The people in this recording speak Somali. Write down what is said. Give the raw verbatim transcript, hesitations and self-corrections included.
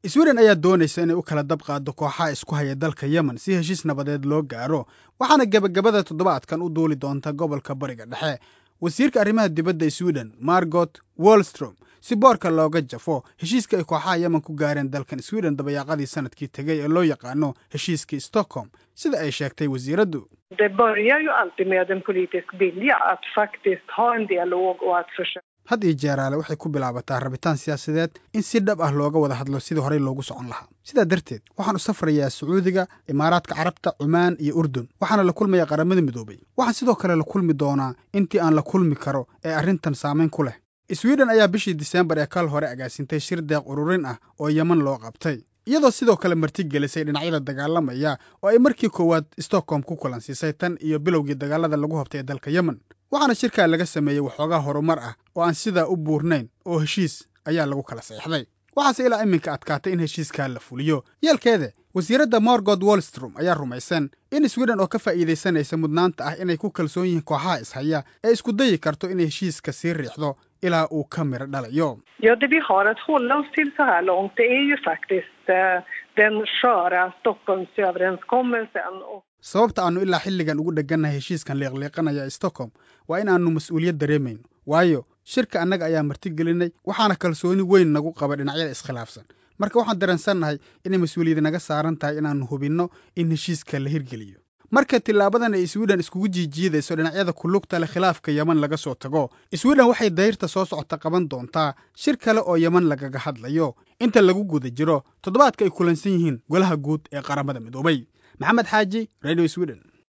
Sweden ayaa doonaysa inay u kala dab qaado kooxaha isku haya dalka Yemen si heshiis nabadeed loo gaaro, waxaana gabagabada toddobaadkan u duuli doonta gobolka Bariga Dhexe. Wasiirka arrimaha dibadda Sweden, Margot Wallström, si boorka looga jafo heshiiska ay kooxaha Yemen ku gaareen dalkan Sweden dabayaaqadii sanadkii tegay ee loo yaqaano heshiiskii Stockholm, sida ay sheegtay wasiiraddu. Det börjar ju alltid med en politisk vilja att faktiskt ha en dialog och att försöka had iyo jeeraale waxay ku bilaabataa rabitaan siyaasadeed in si dhab ah looga wada hadlo sidii horey loogu socon lahaa. Sidaa darteed waxaan u safrayaa Sacuudiga, Imaaraadka Carabta, Cumaan iyo Urdun, waxaana la kulmayaa qaramada midoobay. Waxaan sidoo kale la kulmi doonaa intii aan la kulmi karo ee arrintan saameyn ku leh. Sweden ayaa bishii Diseembar ee kal hore agaasintay shir deeq ururin ah oo Yemen loo qabtay, iyadoo sidoo kale marti gelisay dhinacyada dagaalamaya oo ay markii koowaad Stockholm ku kulansiisay tan iyo bilowgii dagaalada lagu habtay ee dalka Yemen. waxaana shirkaa laga sameeyey waxoogaa horumar ah oo aan sidaa u buurnayn oo heshiis ayaa lagu kala saxeixday. waxaase ilaa iminka adkaatay in heshiiskaa la fuliyo. yeelkeeda wasiiradda Margot Wallström ayaa rumaysan in Sweden oo ka faa'iidaysanaysa mudnaanta ah inay ku kalsoon yihiin kooxaha ishaya ee isku dayi karto inay heshiiska sii riixdo ilaa uu ka miro dhalayo. Ja, det vi har att hålla oss till så här långt, det är ju faktiskt eh, den sköra Stockholmsöverenskommelsen. Och sababta aanu ilaa xilligan ugu dheganahay heshiiskan leeqleeqanaya Stockholm waa in aanu mas'uuliyad dareemayno, waayo shirka annaga ayaa marti gelinay, waxaana kalsooni weyn nagu qaba dhinacyada iskhilaafsan. marka waxaan dareensannahay inay mas'uuliyad naga saaran tahay inaanu hubinno in heshiiska la hirgeliyo. marka tilaabadan ay Sweden iskugu jiijiidayso dhinacyada ku lugta leh khilaafka Yemen laga soo tago, Sweden waxay dayrta soo socota qaban doontaa shir kale oo Yemen lagaga hadlayo inta lagu guda jiro toddobaadka ay kulansan yihiin golaha guud ee qaramada midoobay. Maxamed Xaaji, Radio Sweden.